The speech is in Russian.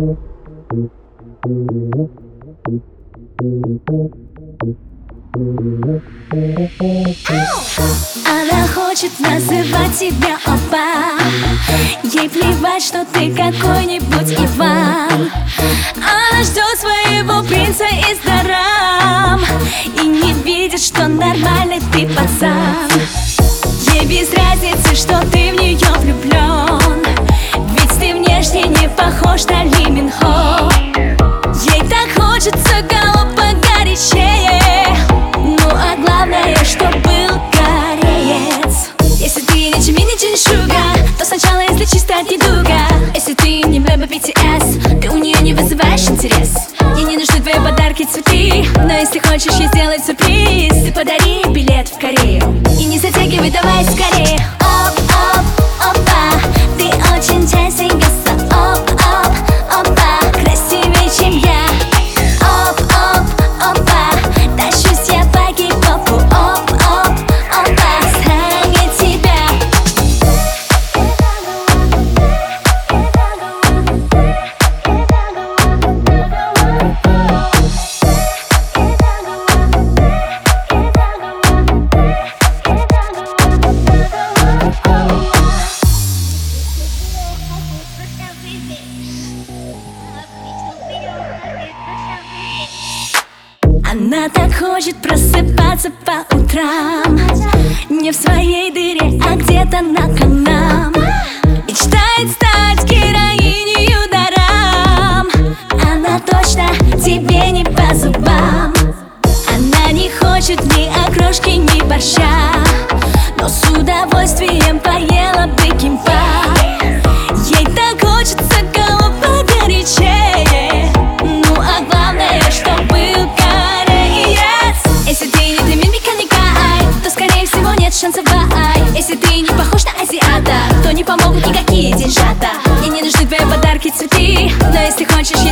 Она хочет называть тебя опа. Ей плевать, что ты какой-нибудь Иван. Она ждет своего принца из дарам и не видит, что нормальный ты пацан. Ей без разницы, что ты в нее влюблен, ведь ты внешне не похож на Ли Мин Хо. Ей так хочется голубь погорячее, ну а главное, что был кореец. Если ты не Джимми, не Джин Шуга, то сначала излечи стать недуга. Если ты не Бэба BTS, ты у нее не вызываешь интерес. Ей не нужны твои подарки, цветы, но если хочешь ей сделать сюрприз, ты подари билет в Корею и не затягивай, давай скорее. Оп, оп, опа, ты очень джазингаса. Оп, оп, опа, красивее, чем я. Оп, оп, опа, тащусь я по гип-хопу. Оп, оп, опа, сравню тебя. Она так хочет просыпаться по утрам, не в своей дыре, а где-то на Канам. Мечтает стать героиней дарам. Она точно тебе не по зубам. Она не хочет ни окрошки, ни борща, но с удовольствием поела бы кимпа. Ей так хочется голубь погорячее, ну а главное, что был кореец. Если ты не Доминика, не Кай, то скорее всего нет шансов бай. Если ты не похож на азиата, то не помогут никакие деньжата. Мне не нужны твои подарки, цветы, но если хочешь